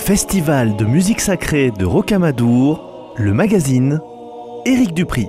Festival de musique sacrée de Rocamadour, le magazine, Éric Dupri.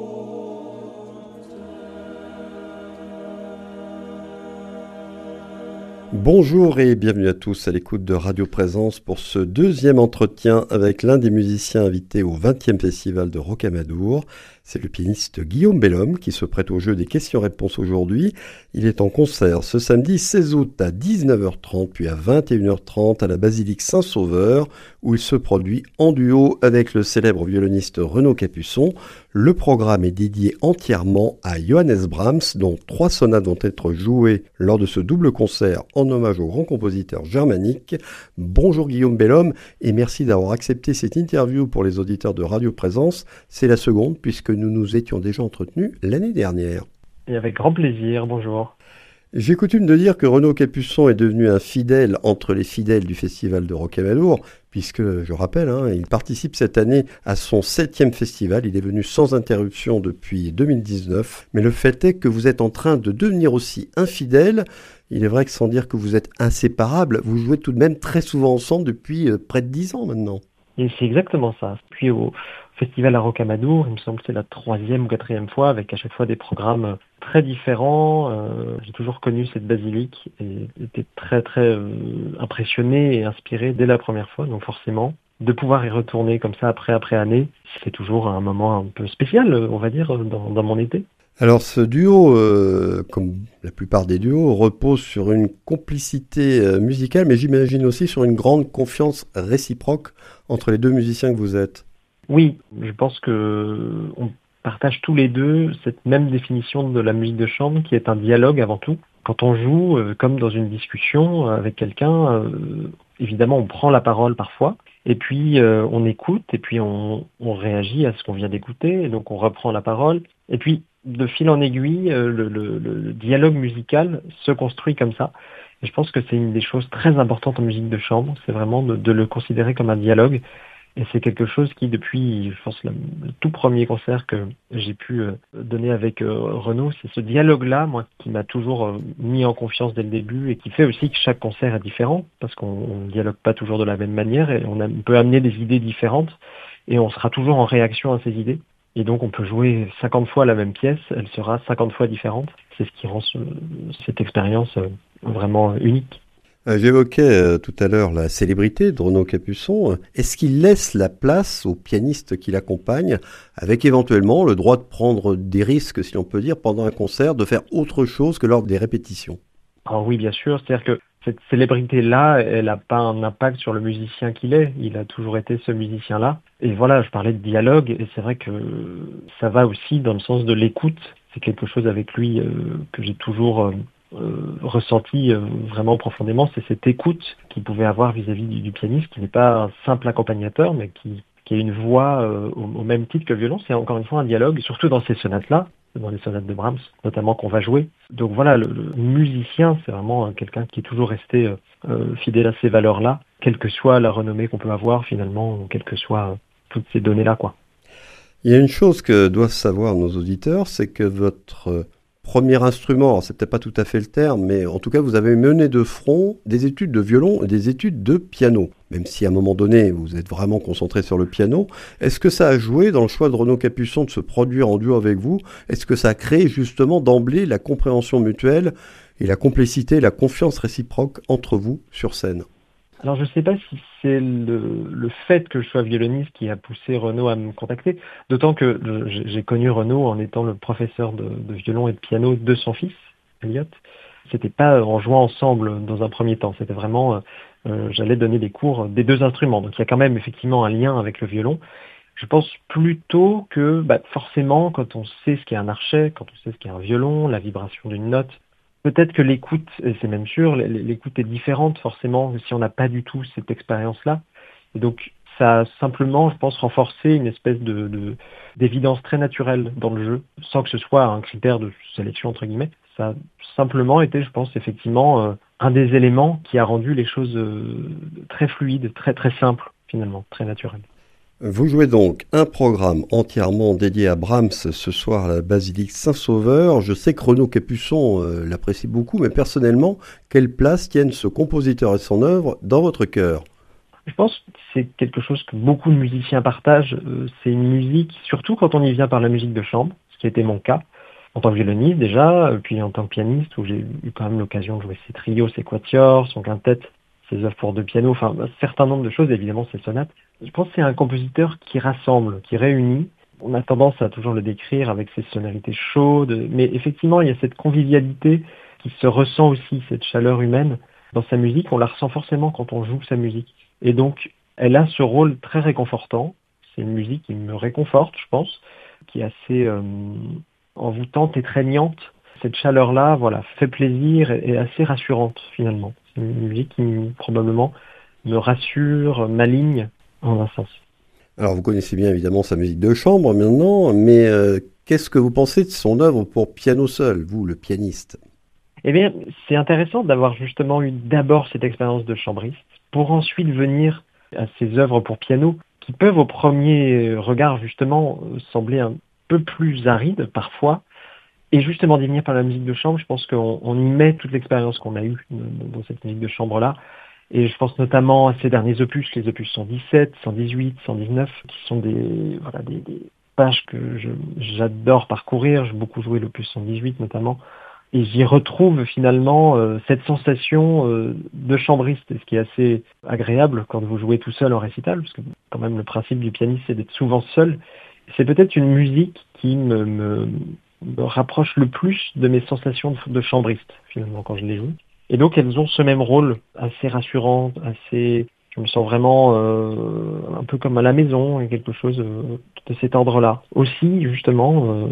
Bonjour et bienvenue à tous à l'écoute de Radio Présence pour ce deuxième entretien avec l'un des musiciens invités au 20e Festival de Rocamadour. C'est le pianiste Guillaume Bellhomme qui se prête au jeu des questions-réponses aujourd'hui. Il est en concert ce samedi 16 août à 19h30 puis à 21h30 à la Basilique Saint-Sauveur où il se produit en duo avec le célèbre violoniste Renaud Capuçon. Le programme est dédié entièrement à Johannes Brahms dont 3 sonates vont être jouées lors de ce double concert en hommage au grand compositeur germanique. Bonjour Guillaume Bellhomme et merci d'avoir accepté cette interview pour les auditeurs de Radio Présence. C'est la seconde puisque nous nous étions déjà entretenus l'année dernière. Et avec grand plaisir, bonjour. J'ai coutume de dire que Renaud Capuçon est devenu un fidèle entre les fidèles du Festival de Rocamadour, puisque, je rappelle, il participe cette année à son 7e festival. Il est venu sans interruption depuis 2019. Mais le fait est que vous êtes en train de devenir aussi infidèle. Il est vrai que sans dire que vous êtes inséparables, vous jouez tout de même très souvent ensemble depuis près de 10 ans maintenant. Et c'est exactement ça. Puis au Festival à Rocamadour, il me semble que c'est la 3e ou 4e fois, avec à chaque fois des programmes très différents. J'ai toujours connu cette basilique et été très impressionné et inspiré dès la première fois. Donc forcément, de pouvoir y retourner comme ça après année, c'est toujours un moment un peu spécial, on va dire, dans mon été. Alors ce duo, comme la plupart des duos, repose sur une complicité musicale, mais j'imagine aussi sur une grande confiance réciproque entre les deux musiciens que vous êtes. Oui, je pense que on partage tous les deux cette même définition de la musique de chambre qui est un dialogue avant tout. Quand on joue, comme dans une discussion avec quelqu'un, évidemment on prend la parole parfois, et puis on écoute, et puis on réagit à ce qu'on vient d'écouter, et donc on reprend la parole, et puis de fil en aiguille, le dialogue musical se construit comme ça. Et je pense que c'est une des choses très importantes en musique de chambre, c'est vraiment de le considérer comme un dialogue. Et c'est quelque chose qui, depuis, je pense, le tout premier concert que j'ai pu donner avec Renaud, c'est ce dialogue-là, moi, qui m'a toujours mis en confiance dès le début et qui fait aussi que chaque concert est différent, parce qu'on ne dialogue pas toujours de la même manière et on peut amener des idées différentes et on sera toujours en réaction à ces idées. Et donc, on peut jouer 50 fois la même pièce, elle sera 50 fois différente. C'est ce qui rend cette expérience vraiment unique. J'évoquais tout à l'heure la célébrité de Renaud Capuçon. Est-ce qu'il laisse la place aux pianistes qui l'accompagnent, avec éventuellement le droit de prendre des risques, si l'on peut dire, pendant un concert, de faire autre chose que lors des répétitions ? Alors oui, bien sûr. C'est-à-dire que cette célébrité-là, elle n'a pas un impact sur le musicien qu'il est. Il a toujours été ce musicien-là. Et voilà, je parlais de dialogue, et c'est vrai que ça va aussi dans le sens de l'écoute. C'est quelque chose avec lui que j'ai toujours ressenti vraiment profondément, c'est cette écoute qu'il pouvait avoir vis-à-vis du pianiste, qui n'est pas un simple accompagnateur, mais qui a une voix au même titre que le violon. C'est encore une fois un dialogue, surtout dans ces sonates-là, dans les sonates de Brahms, notamment qu'on va jouer. Donc voilà, le musicien, c'est vraiment quelqu'un qui est toujours resté fidèle à ces valeurs-là, quelle que soit la renommée qu'on peut avoir finalement, ou quelles que soient toutes ces données-là, quoi. Il y a une chose que doivent savoir nos auditeurs, c'est que votre premier instrument, alors c'est peut-être pas tout à fait le terme, mais en tout cas vous avez mené de front des études de violon et des études de piano. Même si à un moment donné vous êtes vraiment concentré sur le piano, est-ce que ça a joué dans le choix de Renaud Capuçon de se produire en duo avec vous ? Est-ce que ça a créé justement d'emblée la compréhension mutuelle et la complicité, la confiance réciproque entre vous sur scène ? Alors je ne sais pas si c'est le fait que je sois violoniste qui a poussé Renaud à me contacter, d'autant que j'ai connu Renaud en étant le professeur de violon et de piano de son fils, Elliot. C'était pas en jouant ensemble dans un premier temps, c'était vraiment, j'allais donner des cours des deux instruments, donc il y a quand même effectivement un lien avec le violon. Je pense plutôt que forcément quand on sait ce qu'est un archet, quand on sait ce qu'est un violon, la vibration d'une note, peut-être que l'écoute, et c'est même sûr, l'écoute est différente forcément si on n'a pas du tout cette expérience-là. Et donc ça a simplement, je pense, renforcé une espèce d'évidence très naturelle dans le jeu, sans que ce soit un critère de sélection entre guillemets. Ça a simplement été, je pense, effectivement, un des éléments qui a rendu les choses très fluides, très simples finalement, très naturelles. Vous jouez donc un programme entièrement dédié à Brahms ce soir à la Basilique Saint-Sauveur. Je sais que Renaud Capuçon l'apprécie beaucoup, mais personnellement, quelle place tiennent ce compositeur et son œuvre dans votre cœur ? Je pense que c'est quelque chose que beaucoup de musiciens partagent. C'est une musique, surtout quand on y vient par la musique de chambre, ce qui a été mon cas, en tant que violoniste déjà, puis en tant que pianiste, où j'ai eu quand même l'occasion de jouer ses trios, ses quatuors, son quintette, ses œuvres pour deux pianos, enfin un certain nombre de choses, évidemment ses sonates. Je pense que c'est un compositeur qui rassemble, qui réunit. On a tendance à toujours le décrire avec ses sonorités chaudes, mais effectivement, il y a cette convivialité qui se ressent aussi, cette chaleur humaine. Dans sa musique, on la ressent forcément quand on joue sa musique. Et donc, elle a ce rôle très réconfortant. C'est une musique qui me réconforte, je pense, qui est assez envoûtante et prégnante. Cette chaleur-là, voilà, fait plaisir et est assez rassurante, finalement. C'est une musique qui, probablement, me rassure, m'aligne en un sens. Alors vous connaissez bien évidemment sa musique de chambre maintenant, mais qu'est-ce que vous pensez de son œuvre pour piano seul, vous, le pianiste? Eh bien, c'est intéressant d'avoir justement eu d'abord cette expérience de chambriste, pour ensuite venir à ces œuvres pour piano, qui peuvent au premier regard justement sembler un peu plus arides parfois, et justement d'y venir par la musique de chambre. Je pense qu'on y met toute l'expérience qu'on a eue dans cette musique de chambre-là. Et je pense notamment à ces derniers opus, les opus 117, 118, 119, qui sont des pages que j'adore parcourir. J'ai beaucoup joué l'opus 118 notamment. Et j'y retrouve finalement cette sensation de chambriste, ce qui est assez agréable quand vous jouez tout seul en récital, parce que quand même le principe du pianiste c'est d'être souvent seul. C'est peut-être une musique qui me rapproche le plus de mes sensations de chambriste finalement quand je les joue. Et donc elles ont ce même rôle assez rassurant, assez, je me sens vraiment un peu comme à la maison, et quelque chose de cet ordre-là. Aussi justement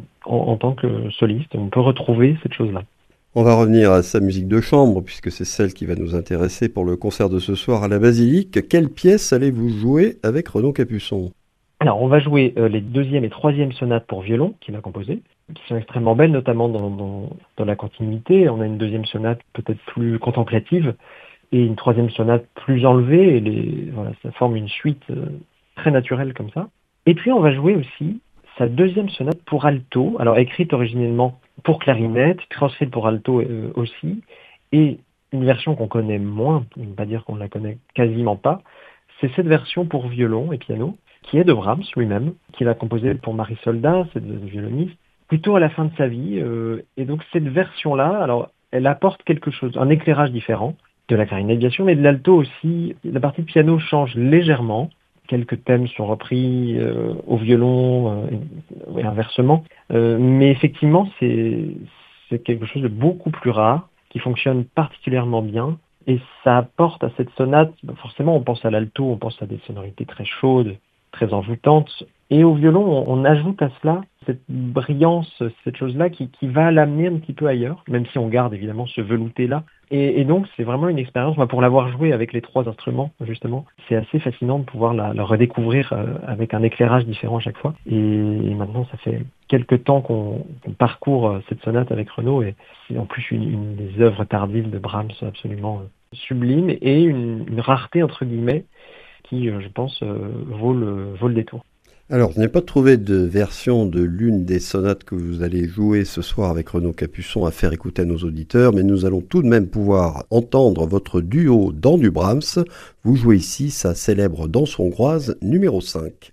en tant que soliste, on peut retrouver cette chose-là. On va revenir à sa musique de chambre, puisque c'est celle qui va nous intéresser pour le concert de ce soir à la Basilique. Quelle pièce allez-vous jouer avec Renaud Capuçon? Alors, on va jouer les deuxième et troisième sonates pour violon qu'il a composées, qui sont extrêmement belles, notamment dans la continuité. On a une deuxième sonate peut-être plus contemplative et une troisième sonate plus enlevée. Et voilà, ça forme une suite très naturelle comme ça. Et puis, on va jouer aussi sa deuxième sonate pour alto, alors écrite originellement pour clarinette, transcrite pour alto aussi, et une version qu'on connaît moins, on ne peut pas dire qu'on la connaît quasiment pas, c'est cette version pour violon et piano, qui est de Brahms lui-même, qu'il a composé pour Marie Soldat, cette violoniste, plutôt à la fin de sa vie. Et donc cette version-là, alors elle apporte quelque chose, un éclairage différent de la clarinette bien sûr, mais de l'alto aussi. La partie de piano change légèrement. Quelques thèmes sont repris au violon et inversement. Mais effectivement, c'est quelque chose de beaucoup plus rare, qui fonctionne particulièrement bien. Et ça apporte à cette sonate, forcément on pense à l'alto, on pense à des sonorités très chaudes, très envoûtantes. Et au violon, on ajoute à cela cette brillance, cette chose-là qui va l'amener un petit peu ailleurs, même si on garde évidemment ce velouté-là. Et donc c'est vraiment une expérience, moi, pour l'avoir joué avec les trois instruments justement, c'est assez fascinant de pouvoir la redécouvrir avec un éclairage différent à chaque fois. Et maintenant ça fait quelques temps qu'on parcourt cette sonate avec Renaud, et c'est en plus une des œuvres tardives de Brahms absolument sublime, et une rareté entre guillemets qui, je pense, vaut le détour. Alors, je n'ai pas trouvé de version de l'une des sonates que vous allez jouer ce soir avec Renaud Capuçon à faire écouter à nos auditeurs, mais nous allons tout de même pouvoir entendre votre duo dans du Brahms. Vous jouez ici sa célèbre danse hongroise numéro 5.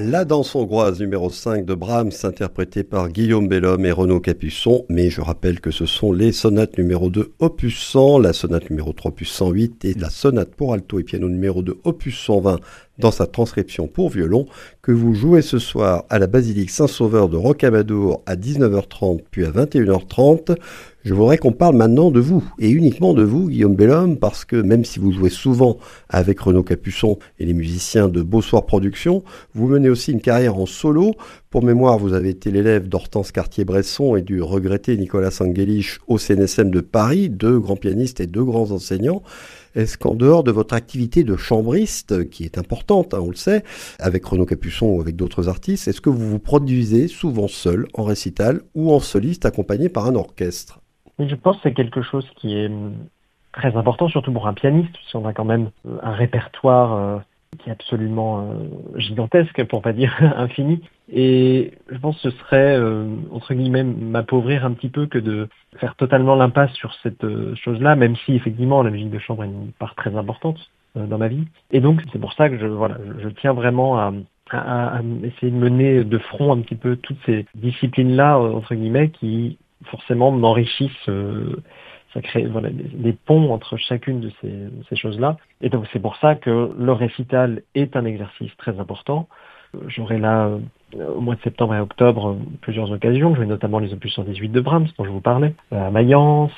La danse hongroise numéro 5 de Brahms, interprétée par Guillaume Bellhomme et Renaud Capuçon. Mais je rappelle que ce sont les sonates numéro 2 opus 100, la sonate numéro 3 opus 108 et la sonate pour alto et piano numéro 2 opus 120 dans sa transcription pour violon, que vous jouez ce soir à la basilique Saint-Sauveur de Rocamadour à 19h30 puis à 21h30. Je voudrais qu'on parle maintenant de vous, et uniquement de vous, Guillaume Bellhomme, parce que même si vous jouez souvent avec Renaud Capuçon et les musiciens de Beau Soir Productions, vous menez aussi une carrière en solo. Pour mémoire, vous avez été l'élève d'Hortense Cartier-Bresson et du regretté Nicolas Angelich au CNSM de Paris, deux grands pianistes et deux grands enseignants. Est-ce qu'en dehors de votre activité de chambriste, qui est importante, on le sait, avec Renaud Capuçon ou avec d'autres artistes, est-ce que vous vous produisez souvent seul, en récital, ou en soliste accompagné par un orchestre ? Et je pense que c'est quelque chose qui est très important, surtout pour un pianiste, puisqu'on a quand même un répertoire qui est absolument gigantesque, pour pas dire infini. Et je pense que ce serait, entre guillemets, m'appauvrir un petit peu que de faire totalement l'impasse sur cette chose-là, même si effectivement la musique de chambre est une part très importante dans ma vie. Et donc c'est pour ça que je tiens vraiment à essayer de mener de front un petit peu toutes ces disciplines-là, entre guillemets, qui forcément m'enrichissent. Ça crée des ponts entre chacune de ces choses-là. Et donc c'est pour ça que le récital est un exercice très important. J'aurai là, au mois de septembre et octobre, plusieurs occasions. Je vais notamment les opus 118 de Brahms, dont je vous parlais, à Mayence,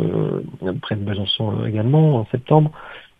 près de Besançon également, en septembre.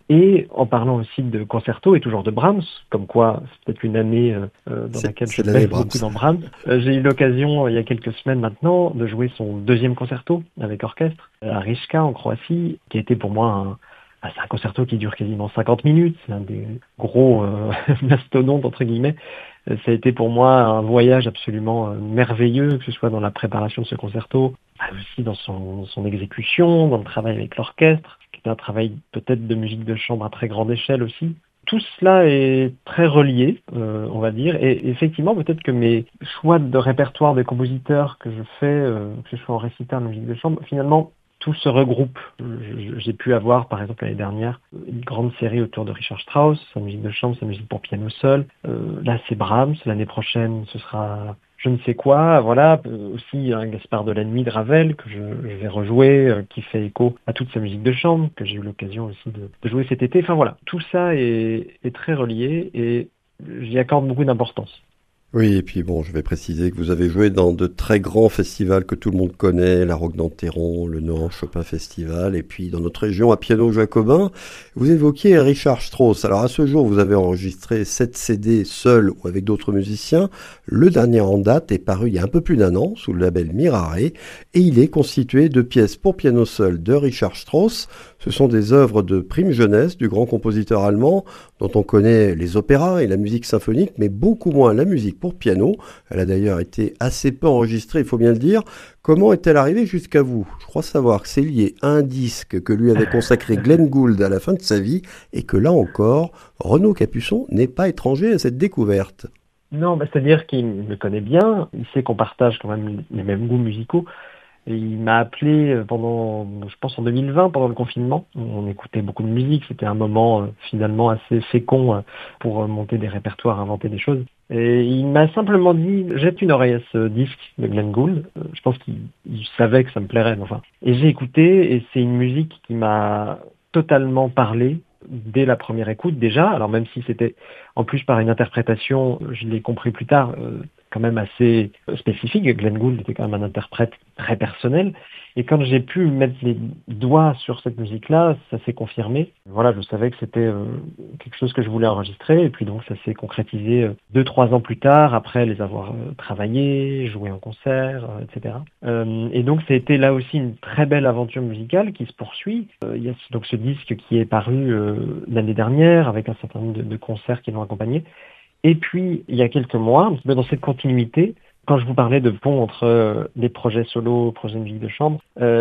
Et en parlant aussi de concerto et toujours de Brahms, comme quoi c'est peut-être une année dans laquelle je baisse beaucoup dans Brahms. J'ai eu l'occasion, il y a quelques semaines maintenant, de jouer son deuxième concerto avec orchestre à Rijeka, en Croatie, qui a été pour moi c'est un concerto qui dure quasiment 50 minutes. C'est un des gros mastodontes, entre guillemets. Ça a été pour moi un voyage absolument merveilleux, que ce soit dans la préparation de ce concerto, aussi dans son exécution, dans le travail avec l'orchestre, qui est un travail peut-être de musique de chambre à très grande échelle aussi. Tout cela est très relié, on va dire, et effectivement, peut-être que mes choix de répertoire des compositeurs que je fais, que ce soit en récital, en musique de chambre, finalement, tout se regroupe. J'ai pu avoir, par exemple, l'année dernière, une grande série autour de Richard Strauss, sa musique de chambre, sa musique pour piano seul. Là, c'est Brahms. L'année prochaine, ce sera je ne sais quoi. Voilà, aussi un Gaspard de la Nuit de Ravel, que je vais rejouer, qui fait écho à toute sa musique de chambre, que j'ai eu l'occasion aussi de jouer cet été. Enfin voilà, tout ça est très relié et j'y accorde beaucoup d'importance. Oui, et puis bon, je vais préciser que vous avez joué dans de très grands festivals que tout le monde connaît, la Roque d'Anteron, le Nohant Chopin Festival, et puis dans notre région à Piano Jacobin. Vous évoquiez Richard Strauss. Alors à ce jour, vous avez enregistré 7 CD seul ou avec d'autres musiciens. Le dernier en date est paru il y a un peu plus d'un an sous le label Mirare, et il est constitué de pièces pour piano seul de Richard Strauss. Ce sont des œuvres de prime jeunesse du grand compositeur allemand, dont on connaît les opéras et la musique symphonique, mais beaucoup moins la musique pour piano. Elle a d'ailleurs été assez peu enregistrée, il faut bien le dire. Comment est-elle arrivée jusqu'à vous ? Je crois savoir que c'est lié à un disque que lui avait consacré Glenn Gould à la fin de sa vie, et que là encore, Renaud Capuçon n'est pas étranger à cette découverte. Non, c'est-à-dire qu'il me connaît bien, il sait qu'on partage quand même les mêmes goûts musicaux. Et il m'a appelé pendant, je pense en 2020, pendant le confinement. On écoutait beaucoup de musique, c'était un moment finalement assez fécond pour monter des répertoires, inventer des choses. Et il m'a simplement dit, jette une oreille à ce disque de Glenn Gould. Je pense qu'il savait que ça me plairait, enfin. Et j'ai écouté, et c'est une musique qui m'a totalement parlé dès la première écoute déjà. Alors même si c'était en plus par une interprétation, je l'ai compris plus tard, quand même assez spécifique. Glenn Gould était quand même un interprète très personnel. Et quand j'ai pu mettre les doigts sur cette musique-là, ça s'est confirmé. Voilà, je savais que c'était quelque chose que je voulais enregistrer. Et puis donc ça s'est concrétisé 2-3 ans plus tard, après les avoir travaillés, joués en concert, etc. Et donc ça a été là aussi une très belle aventure musicale qui se poursuit. Il y a donc ce disque qui est paru l'année dernière, avec un certain nombre de concerts qui l'ont accompagné. Et puis, il y a quelques mois, dans cette continuité, quand je vous parlais de pont entre des projets solo, projets de musique de chambre,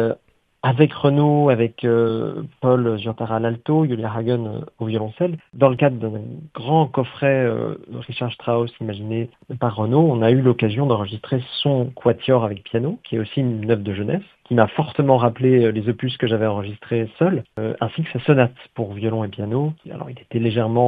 avec Renaud, avec Paul Giantara à l'alto, Julia Hagen au violoncelle, dans le cadre d'un grand coffret Richard Strauss imaginé par Renaud, on a eu l'occasion d'enregistrer son quatuor avec piano, qui est aussi une œuvre de jeunesse, qui m'a fortement rappelé les opus que j'avais enregistrés seul, ainsi que sa sonate pour violon et piano. Alors, il était légèrement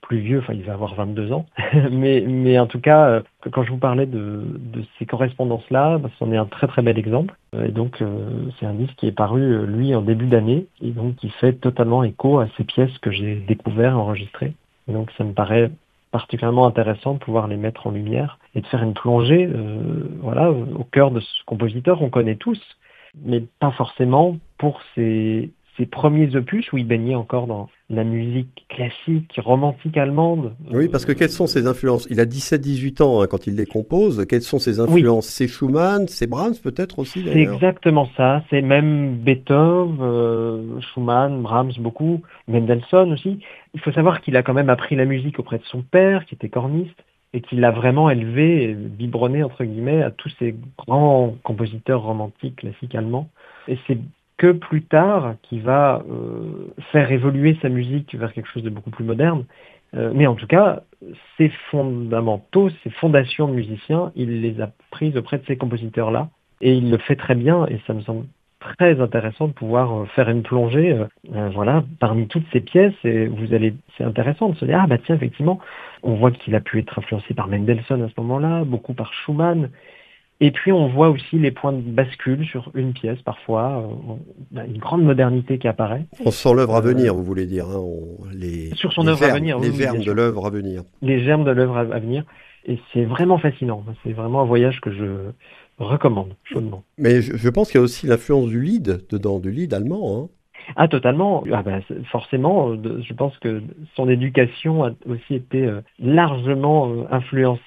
plus vieux, enfin il va avoir 22 ans, mais en tout cas, quand je vous parlais de ces correspondances-là, c'en est un très très bel exemple. Et donc c'est un disque qui est paru, lui, en début d'année, et donc qui fait totalement écho à ces pièces que j'ai découvertes, enregistrées. Et donc ça me paraît particulièrement intéressant de pouvoir les mettre en lumière et de faire une plongée voilà, au cœur de ce compositeur qu'on connaît tous, mais pas forcément pour ses premiers opus où il baignait encore dans la musique classique, romantique allemande. Oui, parce que quelles sont ses influences? Il a 17-18 ans quand il les compose. Quelles sont ses Oui, influences? C'est Schumann, c'est Brahms peut-être aussi c'est d'ailleurs? exactement ça. C'est même Beethoven, Schumann, Brahms beaucoup, Mendelssohn aussi. Il faut savoir qu'il a quand même appris la musique auprès de son père, qui était corniste, et qu'il l'a vraiment élevé, biberonné entre guillemets, à tous ces grands compositeurs romantiques classiques allemands. Et c'est que plus tard qu'il va faire évoluer sa musique vers quelque chose de beaucoup plus moderne. Mais en tout cas, ses fondamentaux, ses fondations de musicien, il les a prises auprès de ces compositeurs-là. Et il le fait très bien, et ça me semble très intéressant de pouvoir faire une plongée voilà, parmi toutes ces pièces. Et c'est intéressant de se dire, ah bah tiens, effectivement, on voit qu'il a pu être influencé par Mendelssohn à ce moment-là, beaucoup par Schumann. Et puis on voit aussi les points de bascule sur une pièce parfois, une grande modernité qui apparaît. On sent l'œuvre à Euh, venir, vous voulez dire, hein, sur son œuvre à venir, les oui, bien germes de sûr. l'œuvre à venir. Les germes de l'œuvre à venir. Et c'est vraiment fascinant. C'est vraiment un voyage que je recommande chaudement. Mais je pense qu'il y a aussi l'influence du Lied dedans, du Lied allemand, hein. Ah, totalement. Ah, bah, forcément, je pense que son éducation a aussi été largement influencée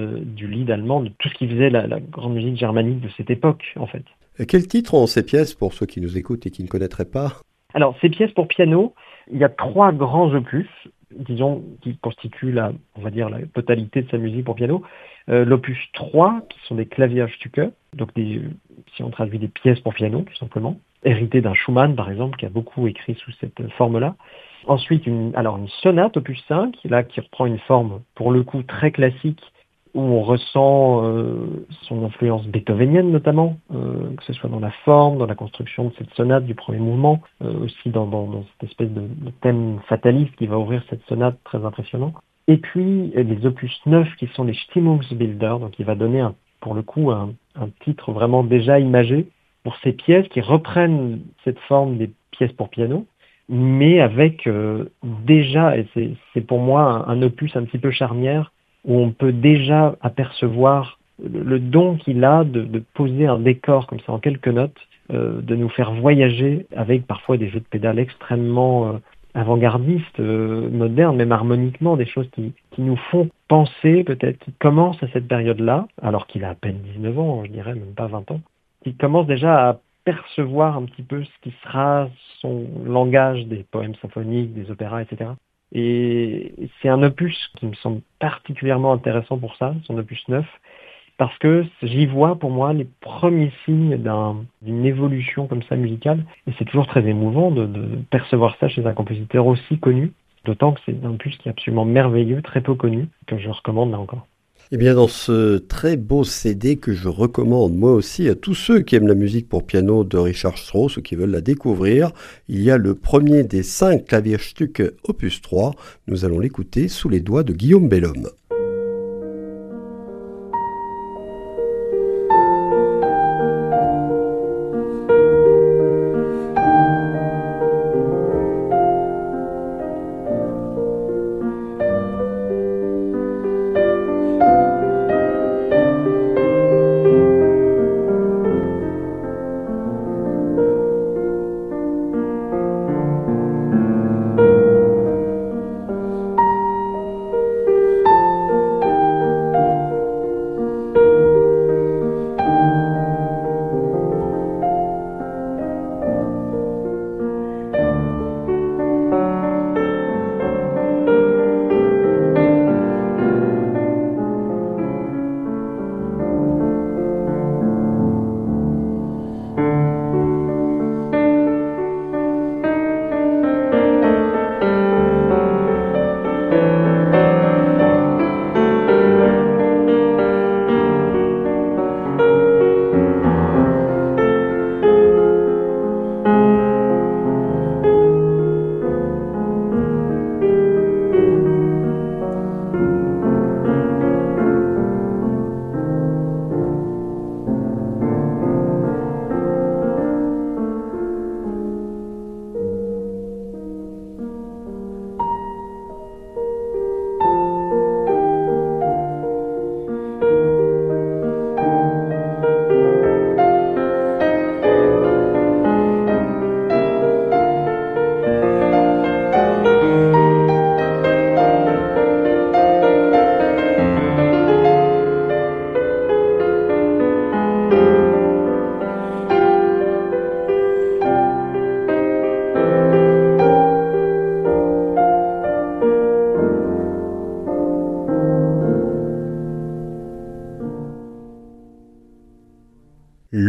du lead allemand, de tout ce qui faisait la grande musique germanique de cette époque, en fait. Quels titres ont ces pièces pour ceux qui nous écoutent et qui ne connaîtraient pas? Alors, ces pièces pour piano, il y a 3 grands opus, disons, qui constituent on va dire, la totalité de sa musique pour piano. L'opus 3, qui sont des Klavierstücke, donc si on traduit des pièces pour piano, tout simplement, héritées d'un Schumann, par exemple, qui a beaucoup écrit sous cette forme-là. Ensuite, une sonate, opus 5, là, qui reprend une forme, pour le coup, très classique, où on ressent son influence beethovenienne notamment, que ce soit dans la forme, dans la construction de cette sonate du premier mouvement, aussi dans cette espèce de thème fataliste qui va ouvrir cette sonate très impressionnant. Et puis les opus 9 qui sont les Stimmungsbilder, donc il va donner pour le coup un titre vraiment déjà imagé pour ces pièces qui reprennent cette forme des pièces pour piano, mais avec déjà, et c'est pour moi un opus un petit peu charnière, où on peut déjà apercevoir le don qu'il a de poser un décor comme ça en quelques notes, de nous faire voyager avec parfois des jeux de pédales extrêmement avant-gardistes, modernes, même harmoniquement, des choses qui nous font penser peut-être, qui commencent à cette période-là, alors qu'il a à peine 19 ans, je dirais, même pas 20 ans, qui commence déjà à percevoir un petit peu ce qui sera son langage des poèmes symphoniques, des opéras, etc. Et c'est un opus qui me semble particulièrement intéressant pour ça, son opus 9, parce que j'y vois pour moi les premiers signes d'une évolution comme ça musicale. Et c'est toujours très émouvant de percevoir ça chez un compositeur aussi connu, d'autant que c'est un opus qui est absolument merveilleux, très peu connu, que je recommande là encore. Eh bien, dans ce très beau CD que je recommande moi aussi à tous ceux qui aiment la musique pour piano de Richard Strauss ou qui veulent la découvrir, il y a le premier des 5 Klavierstücke opus 3. Nous allons l'écouter sous les doigts de Guillaume Bellhomme.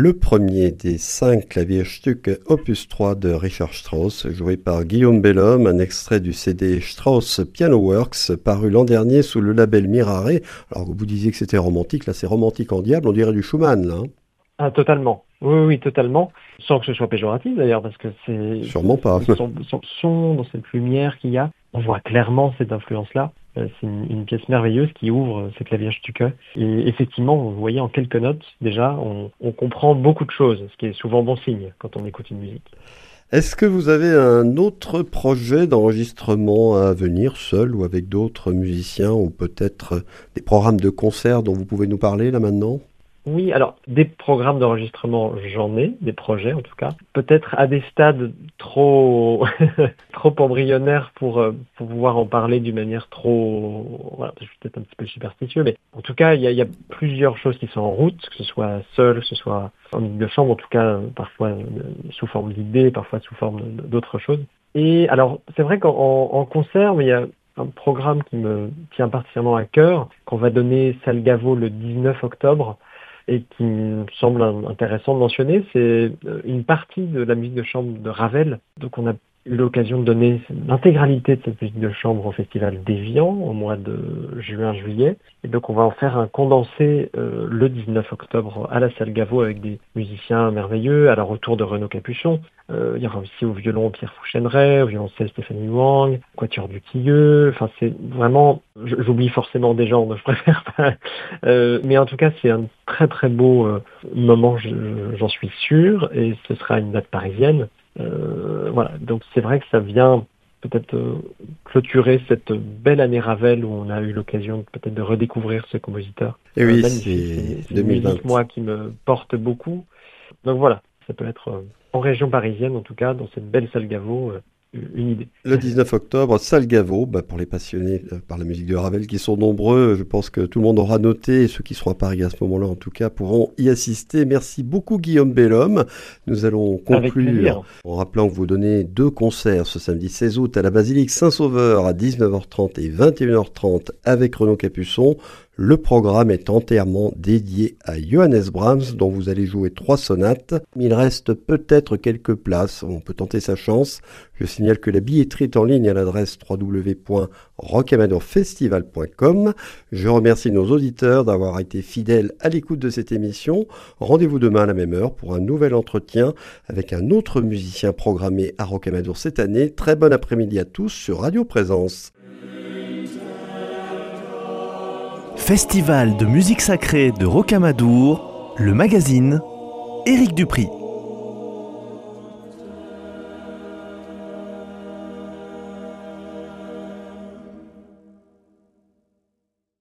le premier des 5 Klavierstücke opus 3 de Richard Strauss, joué par Guillaume Bellhomme, un extrait du CD Strauss Piano Works, paru l'an dernier sous le label Mirare. Alors vous disiez que c'était romantique, là c'est romantique en diable, on dirait du Schumann là. Ah, totalement. Oui, totalement. Sans que ce soit péjoratif d'ailleurs, parce que c'est... Sûrement pas. Son son, dans cette lumière qu'il y a, on voit clairement cette influence-là. C'est une pièce merveilleuse qui ouvre ces Klavierstücke. Et effectivement, vous voyez en quelques notes, déjà, on comprend beaucoup de choses, ce qui est souvent bon signe quand on écoute une musique. Est-ce que vous avez un autre projet d'enregistrement à venir, seul ou avec d'autres musiciens, ou peut-être des programmes de concerts dont vous pouvez nous parler là maintenant ? Oui, alors des programmes d'enregistrement, j'en ai, des projets en tout cas. Peut-être à des stades trop trop embryonnaires pour pouvoir en parler d'une manière trop... Voilà, je suis peut-être un petit peu superstitieux, mais en tout cas, il y a plusieurs choses qui sont en route, que ce soit seul, que ce soit en musique de chambre, en tout cas parfois sous forme d'idées, parfois sous forme d'autres choses. Et alors, c'est vrai qu'en concert, il y a un programme qui me tient particulièrement à cœur, qu'on va donner Salle Gaveau le 19 octobre, et qui me semble intéressant de mentionner, c'est une partie de la musique de chambre de Ravel. Donc on a eu l'occasion de donner l'intégralité de cette musique de chambre au Festival d'Évian au mois de juin-juillet. Et donc on va en faire un condensé le 19 octobre à la Salle Gaveau avec des musiciens merveilleux, à la retour de Renaud Capuçon. Il y aura aussi au violon Pierre Fouchéneret, au violoncelle Stéphanie Wang, quatuor du Tilleux. Enfin c'est vraiment, j'oublie forcément des gens, donc je préfère pas. Mais en tout cas c'est un très très beau moment, j'en suis sûr, et ce sera une date parisienne. Voilà, donc c'est vrai que ça vient peut-être clôturer cette belle année Ravel où on a eu l'occasion peut-être de redécouvrir ce compositeur. Et oui, c'est une musique, moi, qui me porte beaucoup. Donc voilà, ça peut être en région parisienne, en tout cas, dans cette belle salle Gaveau, une idée. Le 19 octobre, Salle Gaveau, pour les passionnés par la musique de Ravel qui sont nombreux, je pense que tout le monde aura noté, et ceux qui seront à Paris à ce moment-là en tout cas pourront y assister. Merci beaucoup Guillaume Bellhomme. Nous allons conclure en rappelant que vous donnez 2 concerts ce samedi 16 août à la Basilique Saint-Sauveur à 19h30 et 21h30 avec Renaud Capuçon. Le programme est entièrement dédié à Johannes Brahms, dont vous allez jouer 3 sonates. Il reste peut-être quelques places, on peut tenter sa chance. Je signale que la billetterie est en ligne à l'adresse www.rocamadourfestival.com. Je remercie nos auditeurs d'avoir été fidèles à l'écoute de cette émission. Rendez-vous demain à la même heure pour un nouvel entretien avec un autre musicien programmé à Rocamadour cette année. Très bon après-midi à tous sur Radio Présence. Festival de musique sacrée de Rocamadour, le magazine, Éric Dupri.